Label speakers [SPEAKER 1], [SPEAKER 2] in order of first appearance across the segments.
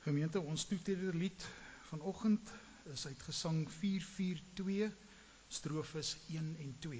[SPEAKER 1] Gemeente, ons toetrederlied vanoggend is uit Gesang 442, strofes 1 en 2.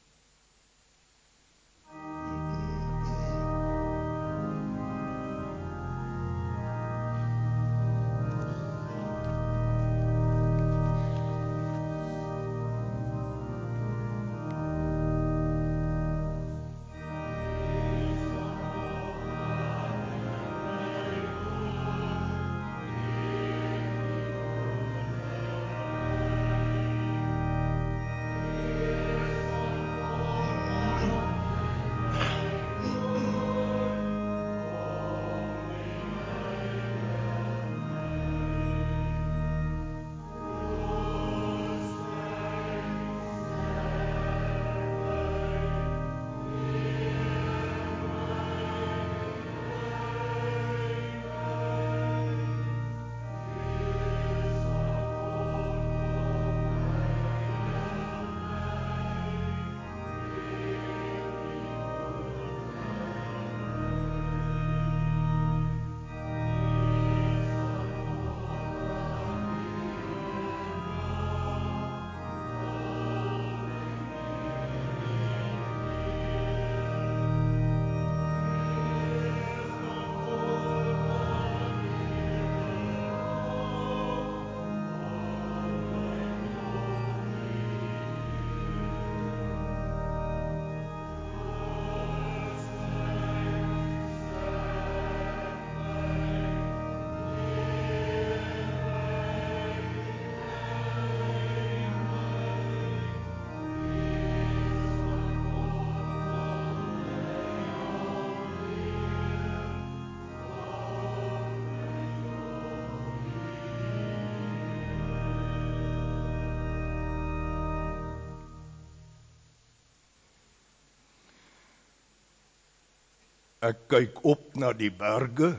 [SPEAKER 2] Ek kyk op na die berge.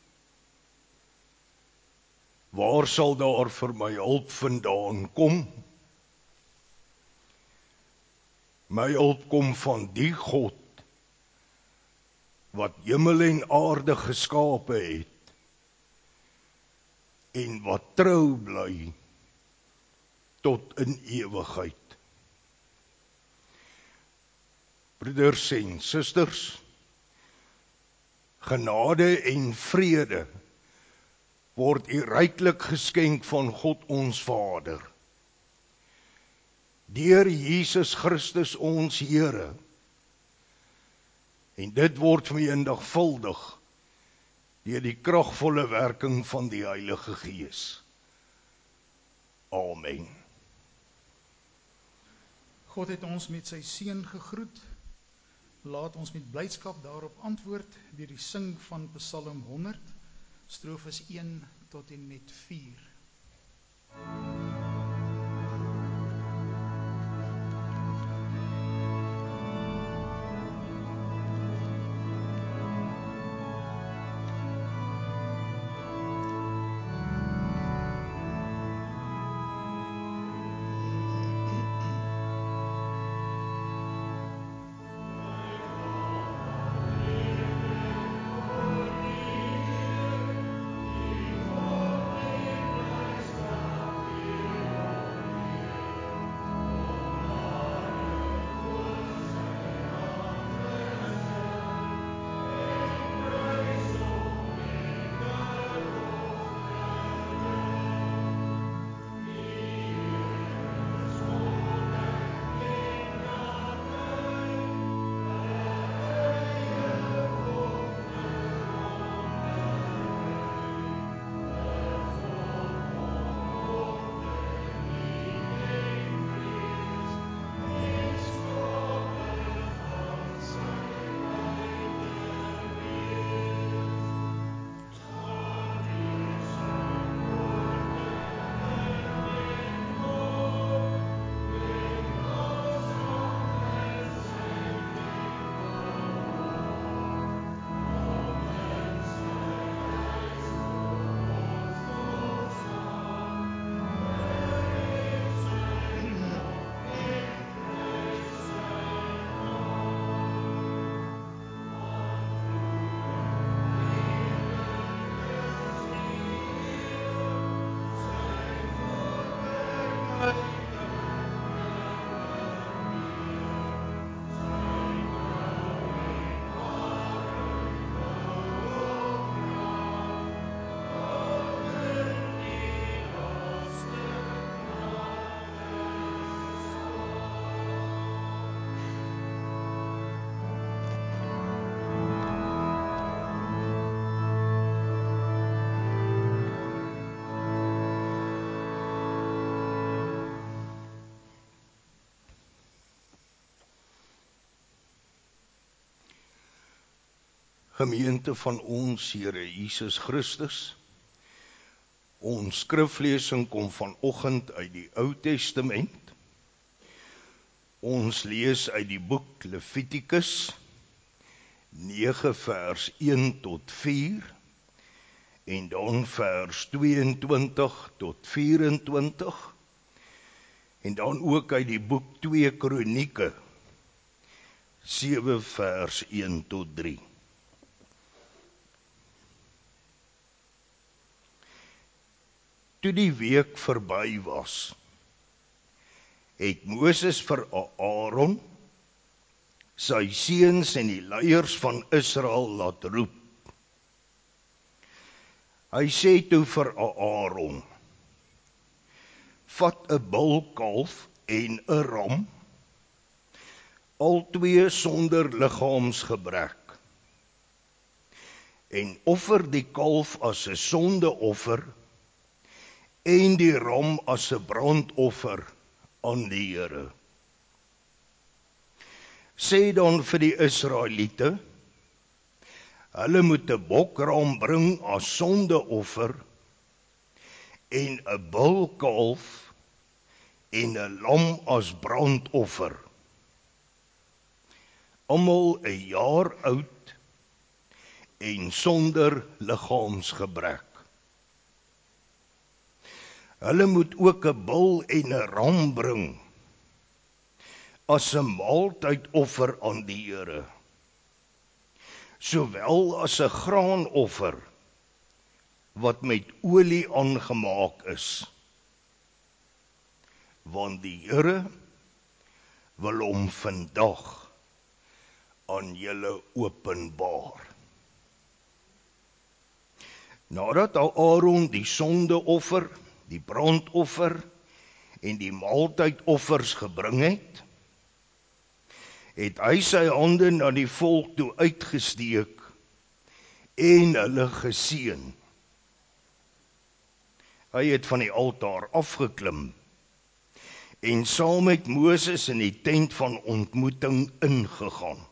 [SPEAKER 2] Waar sal daar vir my hulp vandaan kom? My hulp kom van die God wat hemel en aarde geskape het en wat trou bly tot in ewigheid. Broeders en susters, genade en vrede word u ryklik geskenk van God ons Vader, deur Jesus Christus ons Here, en dit word vermenigvuldig deur die kragvolle werking van die Heilige Gees. Amen.
[SPEAKER 1] God het ons met sy seun gegroet. Laat ons met blydskap daarop antwoord deur die sing van Psalm 100, strofes 1 tot en met 4.
[SPEAKER 2] Gemeente van ons Here Jesus Christus. Ons skriflesing kom vanoggend uit die Ou Testament. Ons lees uit die boek Levitikus 9 vers 1 tot 4 en dan vers 22 tot 24 en dan ook uit die boek 2 Kronieke 7 vers 1 tot 3. Toe die week verby was, het Moses vir Aaron, sy seuns en die leiers van Israel laat roep. Hy sê toe vir Aaron, vat 'n bulkalf en 'n ram, albei sonder liggaamsgebrek, en offer die kalf as 'n sondeoffer en die ram as 'n brandoffer aan die Here. Sê dan vir die Israeliete, hulle moet 'n bokram bring as sondeoffer en 'n bulkalf en 'n lam as brandoffer. Almal 'n jaar oud en sonder liggaamsgebrek. Hulle moet ook 'n bul en 'n ram bring as 'n maaltydoffer aan die Here, sowel as 'n graanoffer wat met olie aangemaak is, want die Here wil hom vandag aan julle openbaar. Nadat Aaron die sondeoffer, die brandoffer en die maaltydoffers gebring het, het hy sy hande na die volk toe uitgesteek en hulle geseën. Hy het van die altaar afgeklim en saam met Moses in die tent van ontmoeting ingegaan.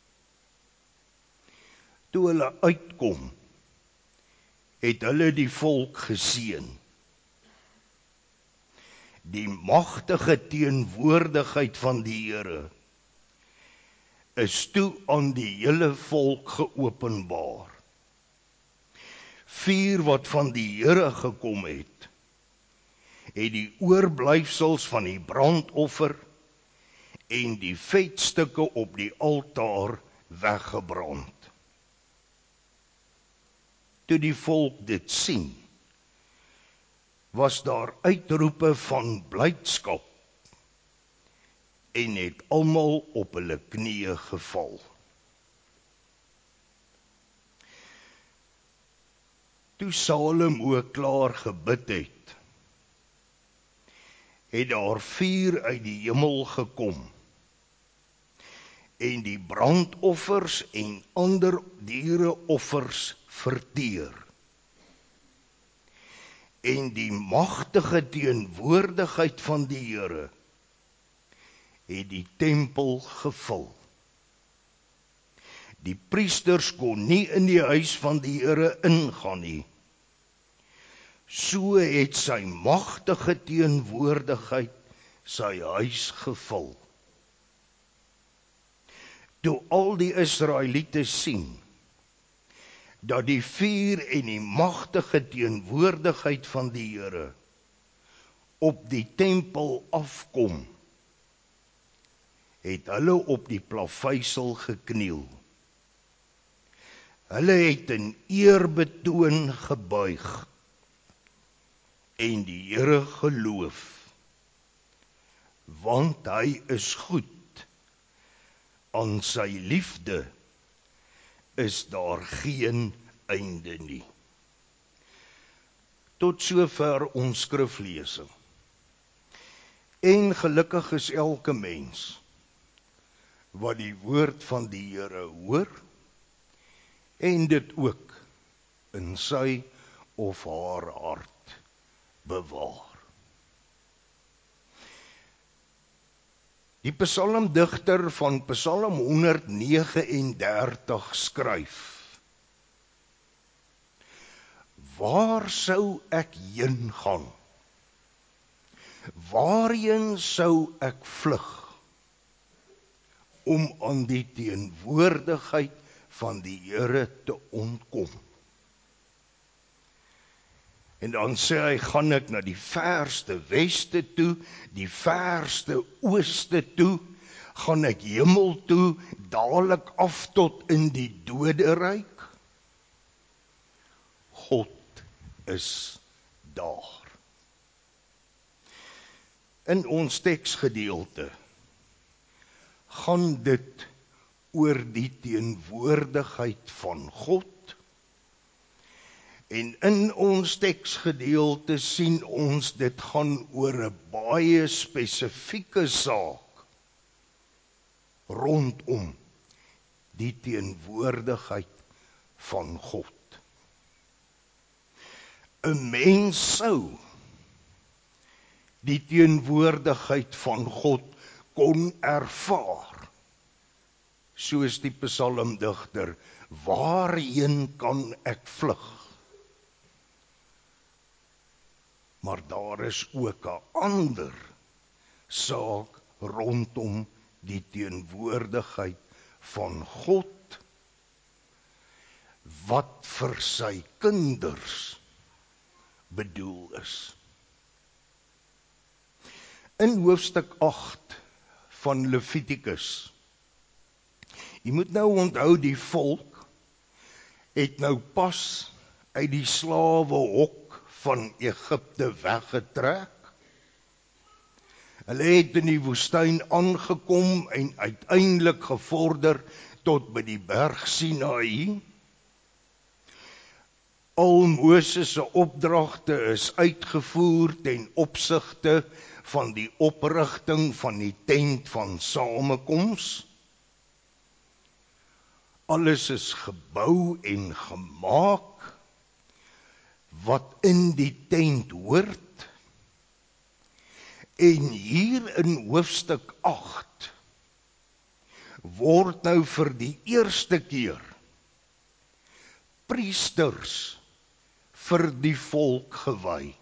[SPEAKER 2] Toe hulle uitkom, het hulle die volk geseën. Die magtige teenwoordigheid van die Here is toe aan die hele volk geopenbaar. Vuur wat van die Here gekom het die oorblyfsels van die brandoffer en die vetstukke op die altaar weggebrand. Toe die volk dit sien, was daar uitroepe van blydskap en het almal op hulle knieë geval. Toe Salomo klaar gebid het daar vuur uit die hemel gekom en die brandoffers en ander diereoffers verteer. En die magtige teenwoordigheid van die Here het die tempel gevul. Die priesters kon nie in die huis van die Here ingaan nie. So het sy magtige teenwoordigheid sy huis gevul. Toe al die Israeliete sien dat die vuur en die magtige teenwoordigheid van die Here op die tempel afkom, het hulle op die plaveisel gekniel. Hulle het in eerbetoon gebuig en die Here geloof, want hy is goed, aan sy liefde is daar geen einde nie. Tot sover ons skriflesing. En gelukkig is elke mens wat die woord van die Here hoor en dit ook in sy of haar hart bewaar. Die psalmdigter van Psalm 139 skryf: waar sou ek heen gaan? Waarheen sou ek vlug om aan die teenwoordigheid van die Here te ontkom? En dan sê hy, gaan ek na die verste weste toe, die verste ooste toe, gaan ek hemel toe, dadelik af tot in die doderyk? God is daar. In ons teksgedeelte gaan dit oor die teenwoordigheid van God. En in ons teksgedeelte sien ons dit gaan oor 'n baie spesifieke saak rondom die teenwoordigheid van God. 'n Mens sou die teenwoordigheid van God kon ervaar, soos die psalmdigter, waarheen kan ek vlug? Maar daar is ook 'n ander saak rondom die teenwoordigheid van God, wat vir sy kinders bedoel is. In hoofstuk 8 van Levitikus, jy moet nou onthou, die volk het nou pas uit die slawehok van Egipte weggetrek. Hulle het in die woestyn aangekom en uiteindelik gevorder tot by die berg Sinaï. Al Moses se opdragte is uitgevoer ten opsigte van die oprigting van die tent van samekoms. Alles is gebou en gemaak wat in die tent hoort. En hier in hoofstuk 8 word nou vir die eerste keer priesters vir die volk gewy.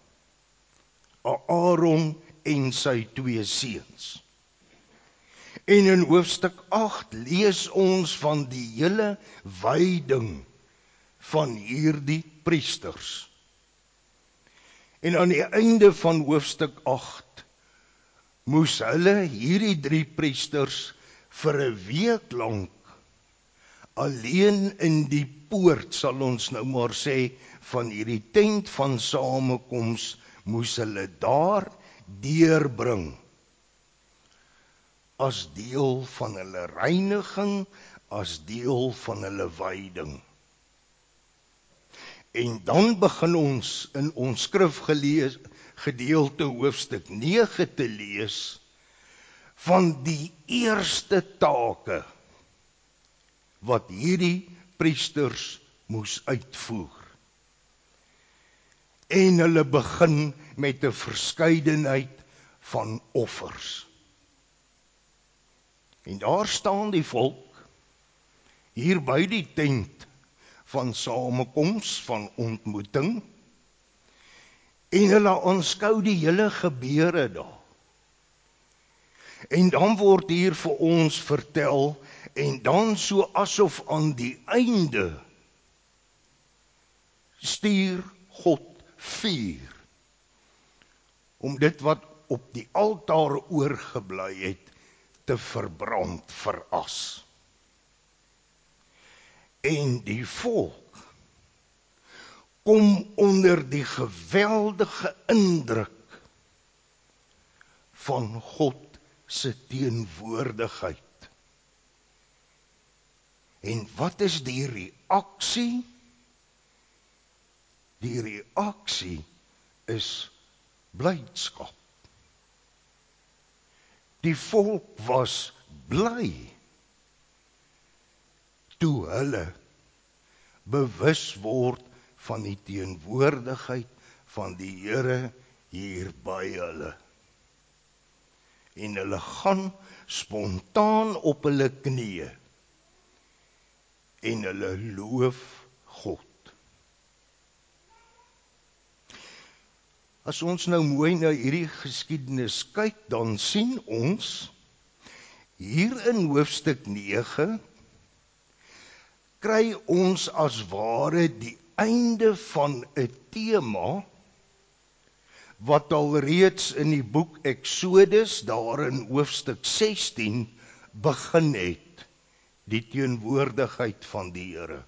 [SPEAKER 2] Aaron en sy 2 seuns. En in hoofstuk 8 lees ons van die hele wyding van hierdie priesters. En aan die einde van hoofstuk 8 moes hulle, hierdie 3 priesters, vir 'n week lank alleen in die poort, sal ons nou maar sê, van hierdie tent van samekoms, moes hulle daar deurbring as deel van hulle reiniging, as deel van hulle wyding. En dan begin ons in ons skrifgedeelte hoofstuk 9 te lees van die eerste take wat hierdie priesters moes uitvoer. En hulle begin met 'n verskeidenheid van offers. En daar staan die volk, hier by die tent van samekoms, van ontmoeting, en hulle aanskou die hele gebeure daar. En dan word hier vir ons vertel, en dan so asof aan die einde stuur God vuur, om dit wat op die altaar oorgebly het, te verbrand, veras. En die volk kom onder die geweldige indruk van God se teenwoordigheid. En wat is die reaksie? Die reaksie is blydskap. Die volk was bly toe hulle bewus word van die teenwoordigheid van die Here hier by hulle. En hulle gaan spontaan op hulle knieë en hulle loof God. As ons nou mooi na hierdie geskiedenis kyk, dan sien ons hier in hoofstuk 9 kry ons as ware die einde van 'n tema wat alreeds in die boek Exodus daar in hoofstuk 16 begin het, die teenwoordigheid van die Here.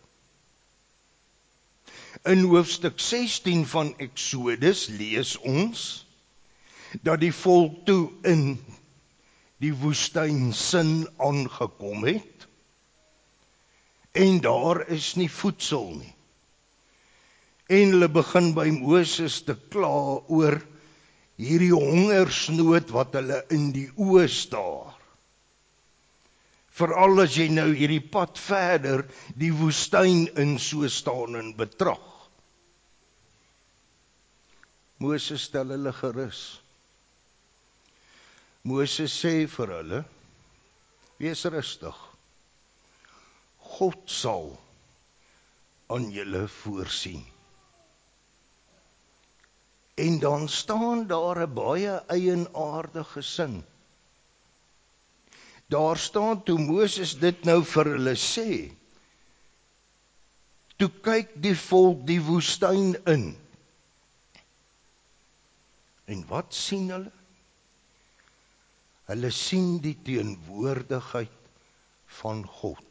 [SPEAKER 2] In hoofstuk 16 van Exodus lees ons dat die volk toe in die woestyn Sin aangekom het en daar is nie voedsel nie. En hulle begin by Moses te kla oor hierdie hongersnood wat hulle in die oë staar. Veral as jy nou hierdie pad verder die woestyn in so staan en betrag. Moses stel hulle gerus. Moses sê vir hulle, wees rustig. God sal aan julle voorsien. En dan staan daar 'n baie eienaardige sin. Daar staan toe Moses dit nou vir hulle sê, toe kyk die volk die woestyn in. En wat sien hulle? Hulle sien die teenwoordigheid van God.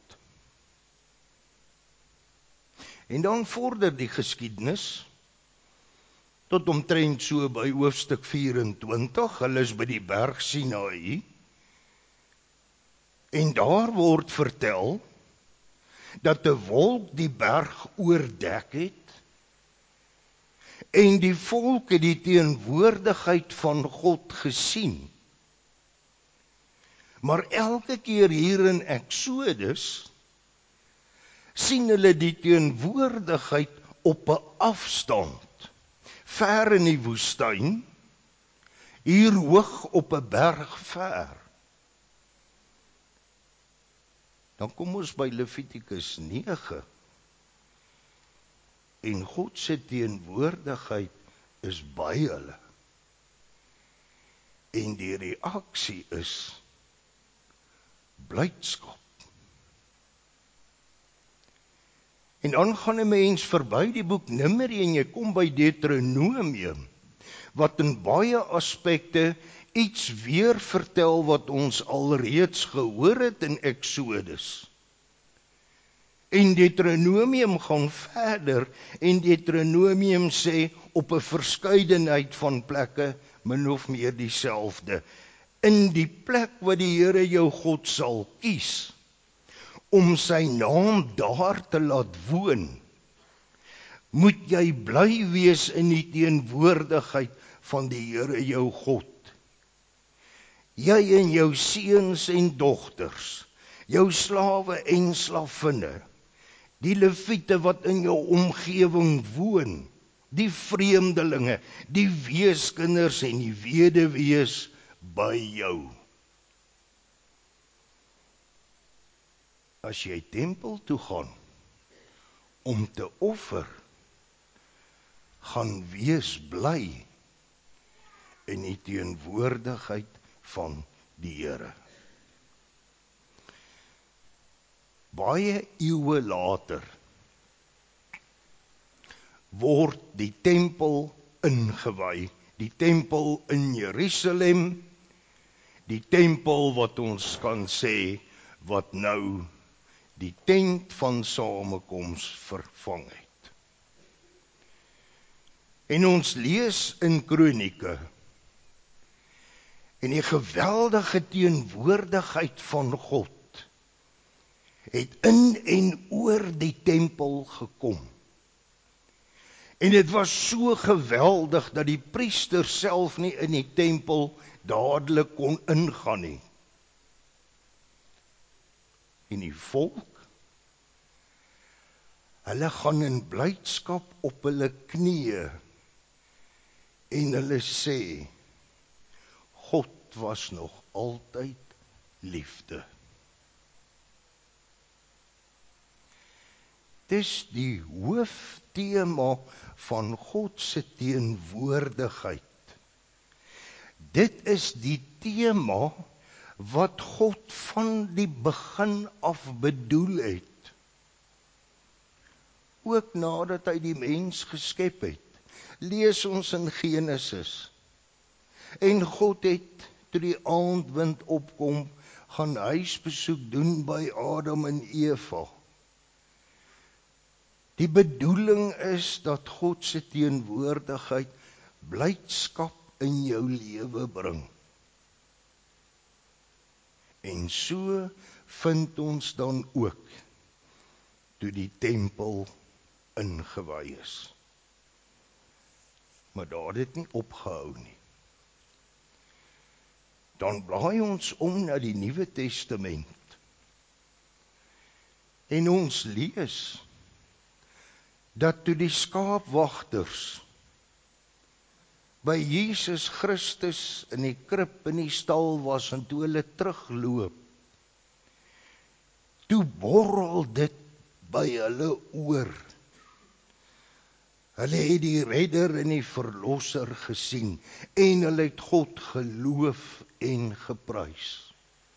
[SPEAKER 2] En dan vorder die geskiedenis tot omtrent so by hoofstuk 24, hulle is by die berg Sinaï, en daar word vertel dat 'n wolk die berg oordek het, en die volk het die teenwoordigheid van God gesien. Maar elke keer hier in Exodus sien hulle die teenwoordigheid op 'n afstand, ver in die woestyn, hier hoog op 'n berg ver. Dan kom ons by Levitikus 9. En God se teenwoordigheid is by hulle. En die reaksie is blydskap. En dan gaan 'n mens verby die boek Numeri en jy kom by Deuteronomium, wat in baie aspekte iets weer vertel wat ons alreeds gehoor het in Exodus. En Deuteronomium gaan verder en Deuteronomium sê op 'n verskeidenheid van plekke min of meer dieselfde. In die plek wat die Here jou God sal kies om sy naam daar te laat woon, moet jy bly wees in die teenwoordigheid van die Here jou God. Jy en jou seuns en dogters, jou slawe en slavinne, die leviete wat in jou omgewing woon, die vreemdelinge, die weeskinders en die weduwees by jou. As jy tempel toe gaan om te offer, gaan wees bly in die teenwoordigheid van die Here. Baie eeue later word die tempel ingewy, die tempel in Jerusalem, die tempel wat ons kan sê, wat nou die tent van samekoms vervang het. En ons lees in Kronieke, en die geweldige teenwoordigheid van God het in en oor die tempel gekom. En dit was so geweldig dat die priester self nie in die tempel dadelik kon ingaan nie. En die volk, hulle gaan in blydskap op hulle knieë en hulle sê, God was nog altyd liefde. Dis die hooftema van God se teenwoordigheid. Dit is die tema wat God van die begin af bedoel het. Ook nadat hy die mens geskep het. Lees ons in Genesis. En God het, toe die aandwind opkom, gaan huisbesoek doen by Adam en Eva. Die bedoeling is dat God se teenwoordigheid blydskap in jou lewe bring. En so vind ons dan ook, toe die tempel ingewy is. Maar daar het dit nie opgehou nie. Dan blaai ons om na die Nuwe Testament. En ons lees dat toe die skaapwagters by Jesus Christus in die krib in die stal was en toe hulle terugloop, toe borrel dit by hulle oor. Hulle het die redder en die verlosser gesien en hulle het God geloof en geprys.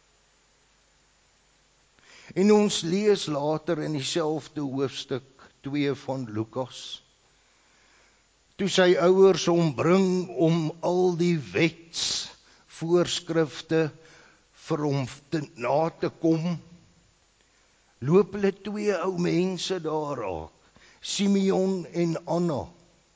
[SPEAKER 2] En ons lees later in dieselfde hoofstuk 2 van Lukas, toe sy ouers hom bring om al die wetsvoorskrifte vir hom na te kom, loop hulle 2 ou mense daar raak, Simeon en Anna.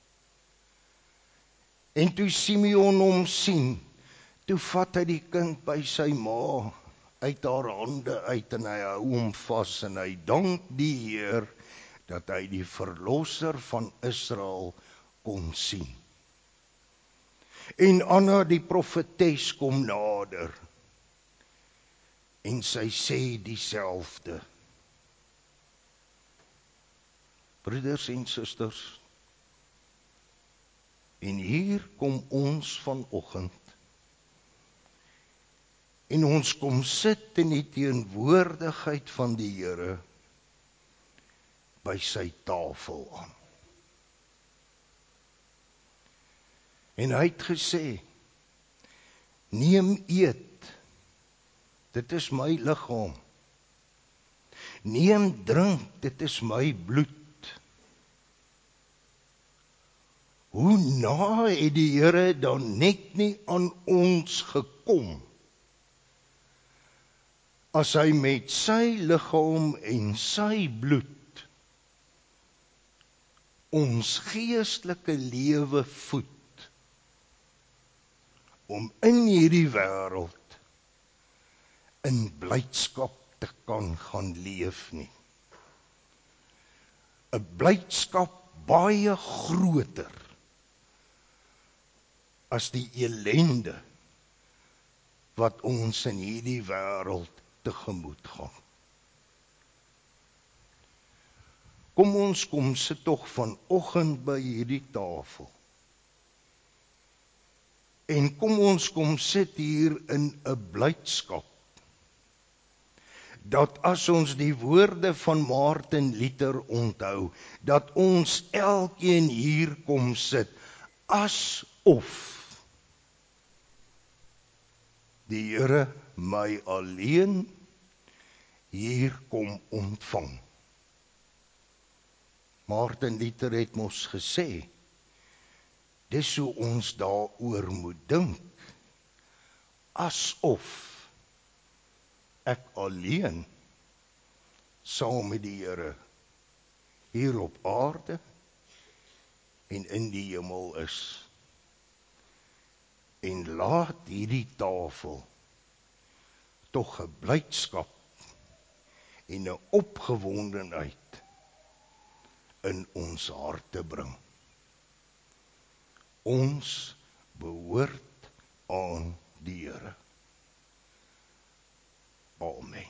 [SPEAKER 2] En toe Simeon hom sien, toe vat hy die kind by sy ma uit haar hande uit en hy hou hom vas en hy dank die Heer dat hy die verlosser van Israel kon sien. En Anna die profetes kom nader en sy sê dieselfde. Broeders en susters, en hier kom ons vanoggend, en ons kom sit in die teenwoordigheid van die Here by sy tafel aan. En hy het gesê, neem eet, dit is my liggaam. Neem drink, dit is my bloed. Hoe na het die Here dan net nie aan ons gekom, as hy met sy liggaam en sy bloed ons geestelike lewe voed, om in hierdie wêreld in blydskap te kan gaan leef nie. 'n blydskap baie groter as die elende wat ons in hierdie wêreld tegemoet gaan. Kom ons kom sit tog vanoggend by hierdie tafel. En kom ons kom sit hier in 'n blydskap, dat as ons die woorde van Martin Luther onthou, dat ons elkeen hier kom sit, asof die Here my alleen hier kom ontvang. Martin Luther het mos gesê, dis hoe ons daaroor moet dink, asof ek alleen saam met die Here hier op aarde en in die hemel is. En laat hierdie tafel tog 'n blydskap en 'n opgewondenheid in ons harte bring. Ons behoort aan die Here. Amen.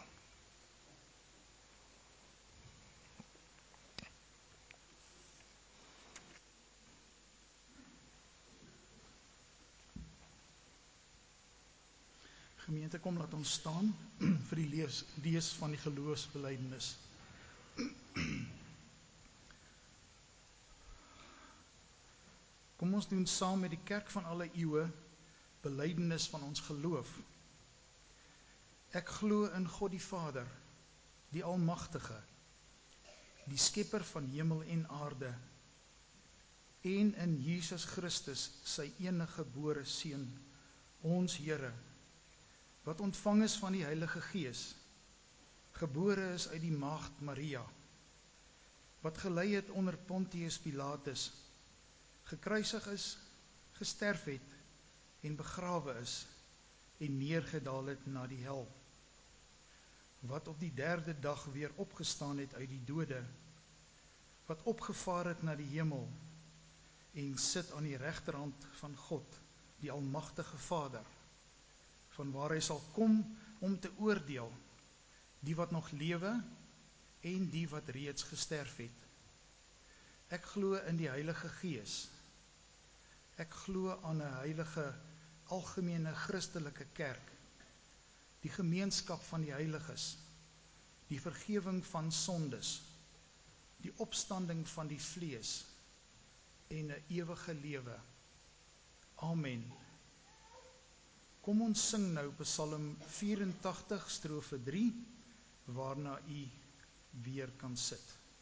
[SPEAKER 1] Gemeente, kom laat ons staan vir die lees van die geloofsbelijdenis. Kom ons doen saam met die kerk van alle eeue belydenis van ons geloof. Ek glo in God die Vader, die Almagtige, die skepper van hemel en aarde, en in Jesus Christus, sy enige gebore Seun, ons Here, wat ontvang is van die Heilige Gees, gebore is uit die maagd Maria, wat gelei het onder Pontius Pilatus, gekruisig is, gesterf het en begrawe is en neergedaal het na die hel, wat op die 3de dag weer opgestaan het uit die dode, wat opgevaar het na die hemel en sit aan die regterhand van God, die Almagtige Vader, van waar hy sal kom om te oordeel, die wat nog lewe en die wat reeds gesterf het. Ek glo in die Heilige Gees. Ek glo aan 'n heilige, algemene Christelike kerk, die gemeenskap van die heiliges, die vergewing van sondes, die opstanding van die vlees en 'n ewige lewe. Amen. Kom ons sing nou Psalm 84 strofe 3, waarna u weer kan sit.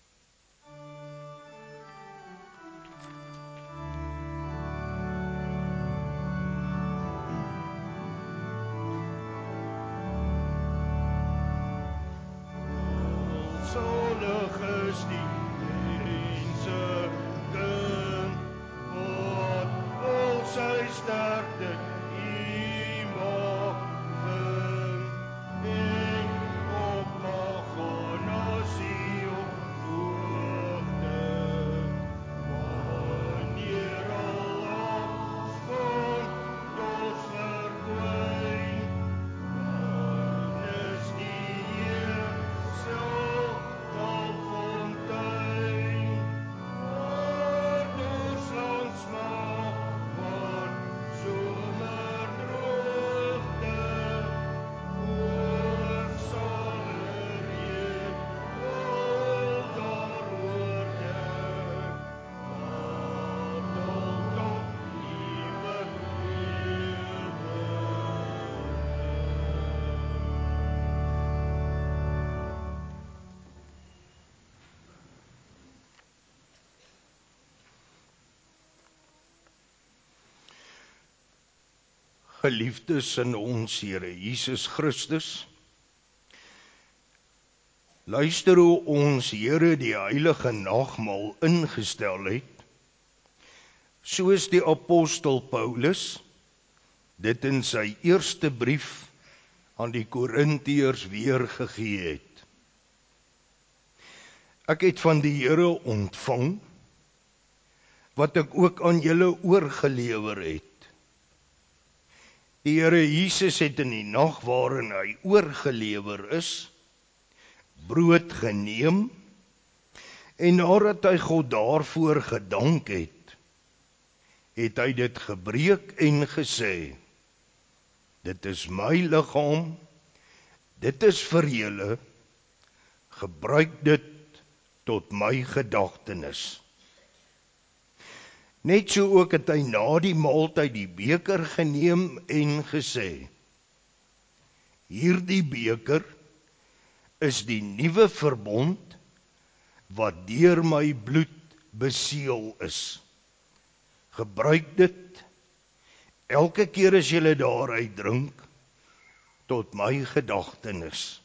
[SPEAKER 2] Zalig is die mense kind, wat al sy sterkte U mag vind, en op mag gaan as U op hoogte, wanneer al afspan ons verdwyn, dan is die Heer self fontein, waar dors langs mag word somerdroogte, oorsale reën al daaroor dek, wat al tot ewig lewe. Geliefdes in ons Here Jesus Christus, luister hoe ons Here die heilige nagmaal ingestel het, soos die apostel Paulus dit in sy eerste brief aan die Korintiërs weergegee het. Ek het van die Here ontvang, wat ek ook aan julle oorgelewer het. Die Here Jesus het in die nag waarin hy oorgelewer is, brood geneem, en nadat hy God daarvoor gedank het, het hy dit gebreek en gesê, dit is my liggaam, dit is vir julle, gebruik dit tot my gedagtenis. Net so ook het hy na die maaltyd die beker geneem en gesê, hierdie beker is die nuwe verbond wat deur my bloed beseël is. Gebruik dit elke keer as julle daaruit drink tot my gedagtenis.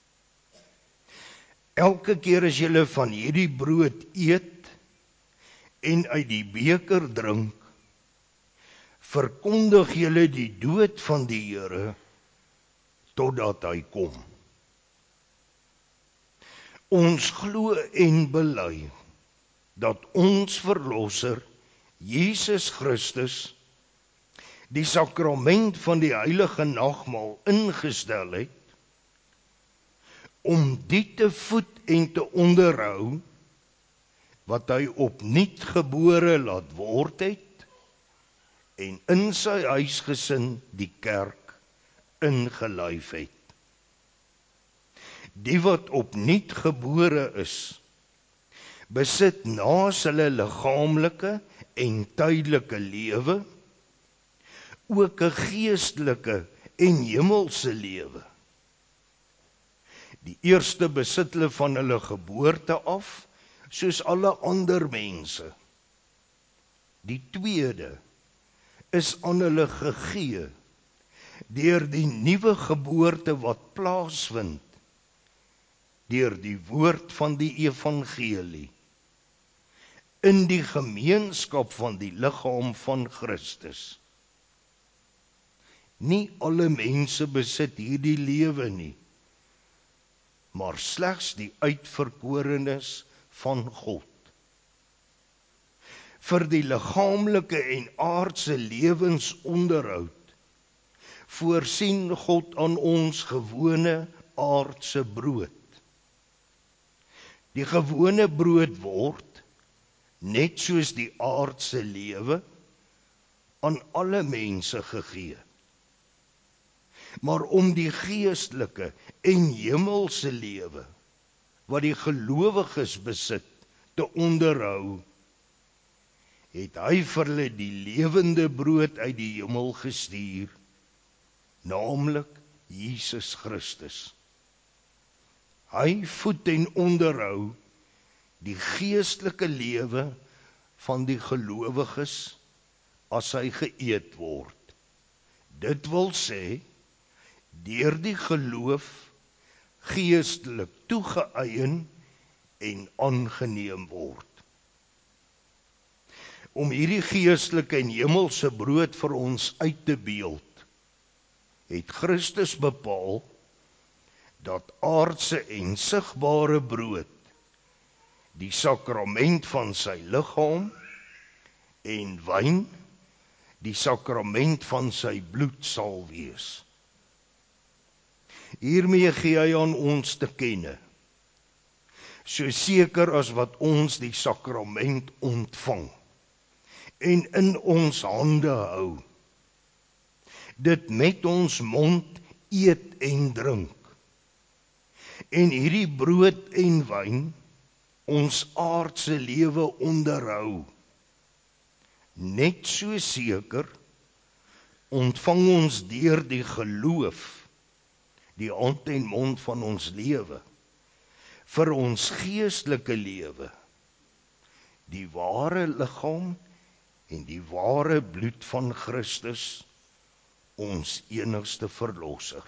[SPEAKER 2] Elke keer as julle van hierdie brood eet en uit die beker drink, verkondig julle die dood van die Here totdat hy kom. Ons glo en bely dat ons verlosser Jesus Christus die sakrament van die heilige nagmaal ingestel het om die te voed en te onderhou wat hy opnuut gebore laat word het en in sy huisgesin die kerk ingelyf het. Die wat opnuut gebore is, besit naas hulle liggaamlike en tydelike lewe, ook 'n geestelike en hemelse lewe. Die eerste besit hulle van hulle geboorte af, soos alle ander mense. Die tweede is aan hulle gegee deur die nuwe geboorte wat plaasvind, deur die woord van die evangelie, in die gemeenskap van die liggaam van Christus. Nie alle mense besit hierdie lewe nie, maar slegs die uitverkorenes van God. Vir die liggaamlike en aardse lewensonderhoud voorsien God aan ons gewone aardse brood. Die gewone brood word, net soos die aardse lewe, aan alle mense gegee. Maar om die geestelike en hemelse lewe, wat die gelowiges besit, te onderhou, het hy vir hulle die lewende brood uit die hemel gestuur, naamlik Jesus Christus. Hy voed en onderhou die geestelike lewe van die gelowiges as hy geëet word. Dit wil sê, deur die geloof geestelik toegeëien en aangeneem word. Om hierdie geestelike en hemelse brood vir ons uit te beeld, het Christus bepaal dat aardse en sigbare brood die sakrament van sy liggaam en wyn die sakrament van sy bloed sal wees. Hiermee gee hy aan ons te kenne, so seker as wat ons die sakrament ontvang en in ons hande hou, dit met ons mond eet en drink, en hierdie brood en wyn ons aardse lewe onderhou. Net so seker ontvang ons deur die geloof die hand en mond van ons lewe, vir ons geestelike lewe, die ware liggaam en die ware bloed van Christus, ons enigste verlosser.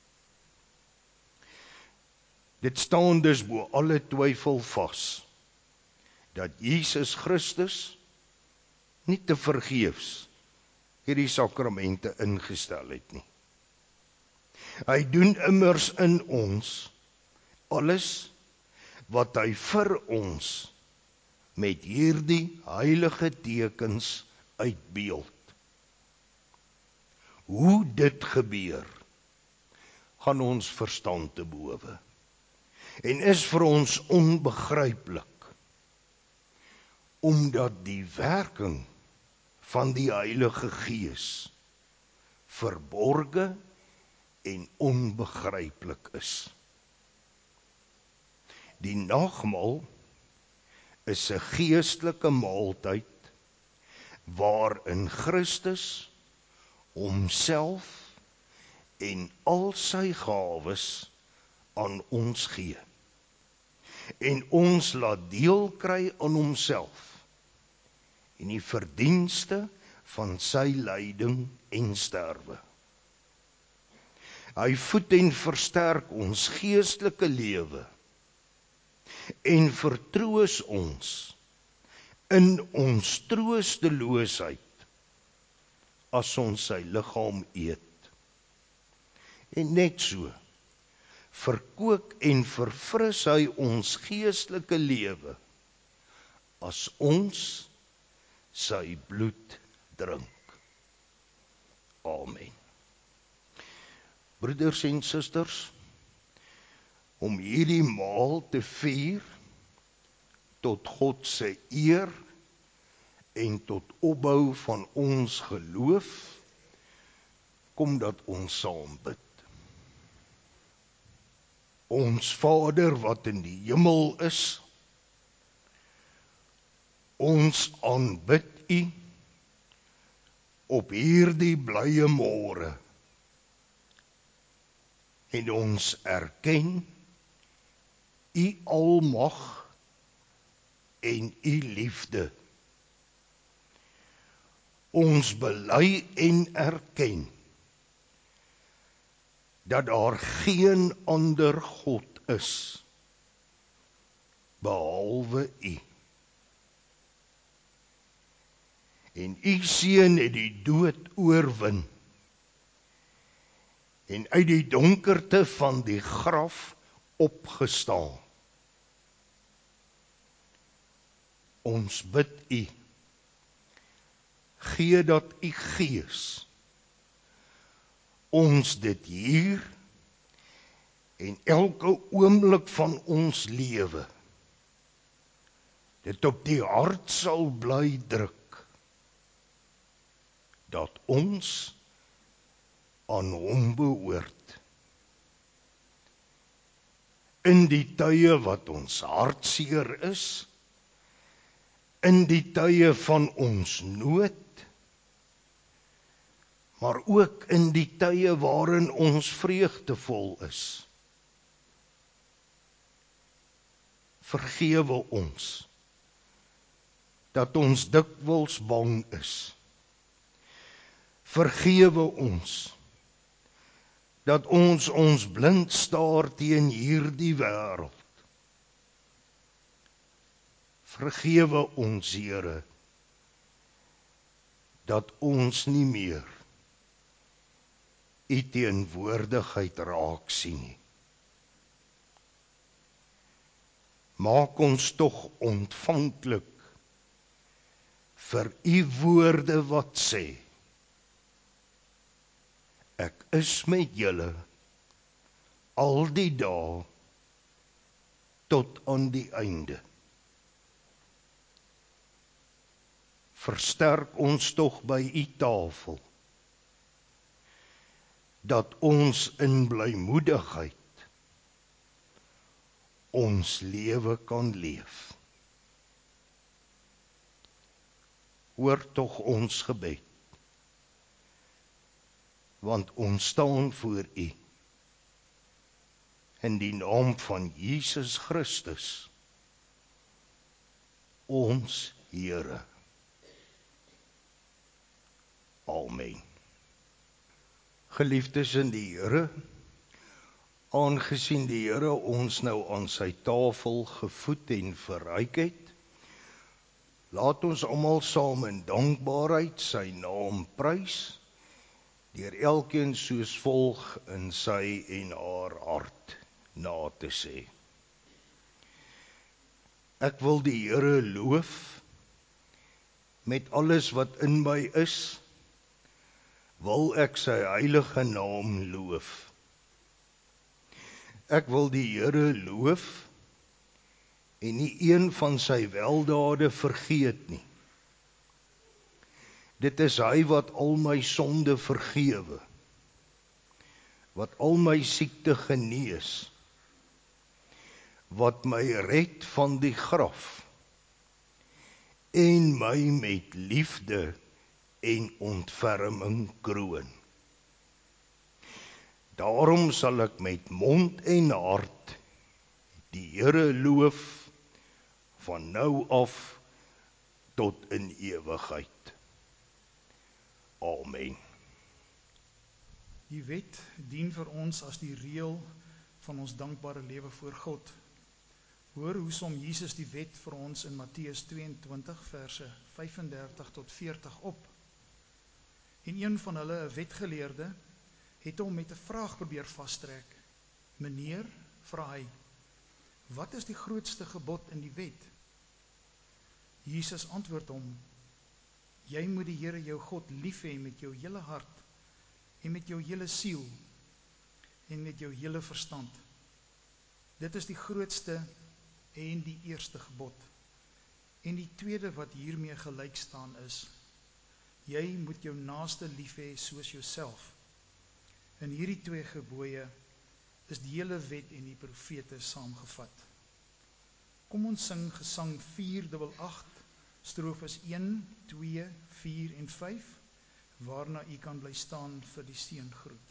[SPEAKER 2] Dit staan dus bo alle twyfel vas, dat Jesus Christus nie te vergeefs hierdie sakramente ingestel het nie. Hy doen immers in ons alles wat hy vir ons met hierdie heilige tekens uitbeeld. Hoe dit gebeur, gaan ons verstand te bowe en is vir ons onbegryplik, omdat die werking van die Heilige Gees verborge en onbegryplik is. Die nagmaal is 'n geestelike maaltyd waarin Christus homself en al sy gawes aan ons gee en ons laat deel kry aan homself en die verdienste van sy lyding en sterwe. Hy voed en versterk ons geestelike lewe en vertroos ons in ons troosteloosheid as ons sy liggaam eet. En net so verkoop en verfris hy ons geestelike lewe as ons sy bloed drink. Amen. Broeders en susters, om hierdie maal te vier tot God se eer en tot opbou van ons geloof, kom dat ons saam bid. Ons Vader wat in die hemel is, ons aanbid U op hierdie blye môre en ons erken U almag en U liefde. Ons bely en erken dat daar geen ander God is behalwe U. En U seun het die dood oorwin en uit die donkerte van die graf opgestaan. Ons bid U, gee dat U Gees ons dit hier en elke oomblik van ons lewe dit op die hart sal bly druk, dat ons aan Hom behoort. In die tye wat ons hartseer is, in die tye van ons nood, maar ook in die tye waarin ons vreugdevol is. Vergewe ons dat ons dikwels bang is. Vergewe ons dat ons blind staar teen hierdie wêreld. Vergewe ons, Here, dat ons nie meer U teenwoordigheid raak sien nie. Maak ons tog ontvanklik vir U woorde wat sê, ek is met julle al die dae tot aan die einde. Versterk ons tog by U tafel, dat ons in blymoedigheid ons lewe kan leef. Hoor tog ons gebed, want ons staan voor U in die naam van Jesus Christus, ons Here. Amen. Geliefdes in die Here, aangesien die Here ons nou aan sy tafel gevoed en verryk het, laat ons almal saam in dankbaarheid sy naam prys, deur elkeen soos volg in sy en haar hart na te sê. Ek wil die Here loof met alles wat in my is, wil ek sy heilige naam loof. Ek wil die Here loof en nie een van sy weldade vergeet nie. Dit is hy wat al my sonde vergewe, wat al my siekte genees, wat my red van die graf en my met liefde en ontferming kroon. Daarom sal ek met mond en hart die Here loof van nou af tot in ewigheid. Amen.
[SPEAKER 1] Die wet dien vir ons as die reël van ons dankbare lewe voor God. Hoor hoe som Jesus die wet vir ons in Matteus 22 verse 35 tot 40 op. En een van hulle, 'n wetgeleerde, het hom met 'n vraag probeer vastrek. Meneer, vra hy, wat is die grootste gebod in die wet? Jesus antwoord hom, jy moet die Here jou God lief hê met jou hele hart en met jou hele siel en met jou hele verstand. Dit is die grootste en die eerste gebod. En die tweede wat hiermee gelyk staan is, jy moet jou naaste lief hê soos jouself. In hierdie twee gebooie is die hele wet en die profete saamgevat. Kom ons sing gesang 488, strofes 1, 2, 4 en 5, waarna u kan bly staan vir die seëngroet.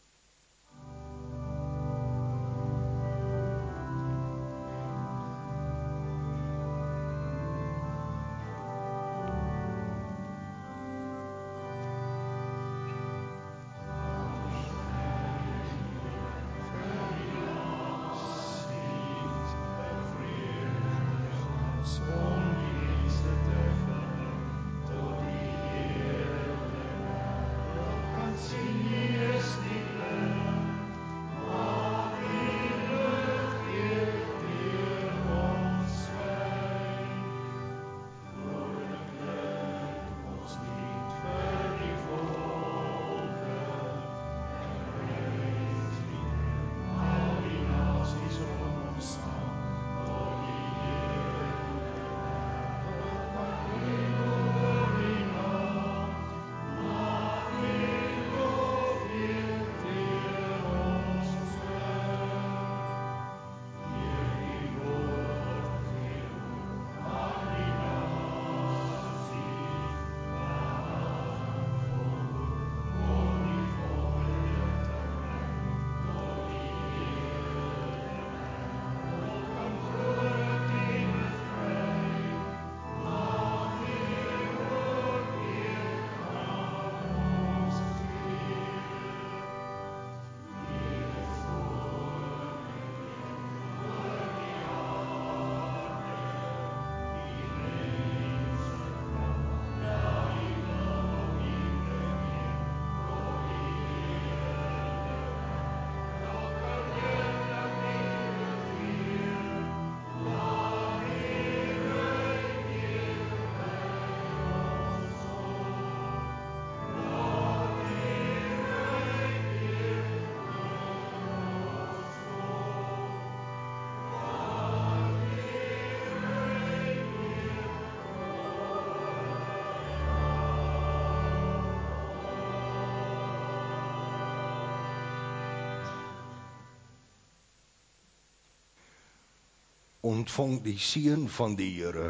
[SPEAKER 2] Ontvang die seën van die Here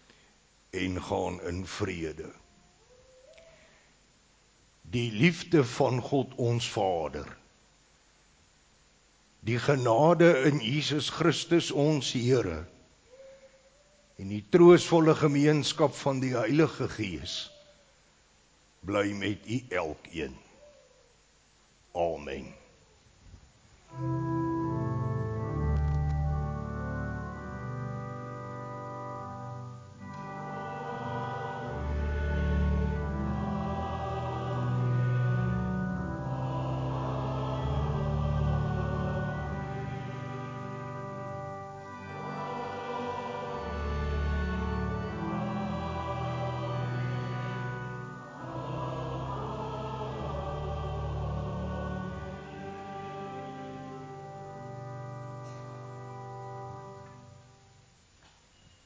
[SPEAKER 2] en gaan in vrede. Die liefde van God ons Vader, die genade in Jesus Christus ons Here en die troostvolle gemeenskap van die Heilige Gees bly met u elkeen. Amen.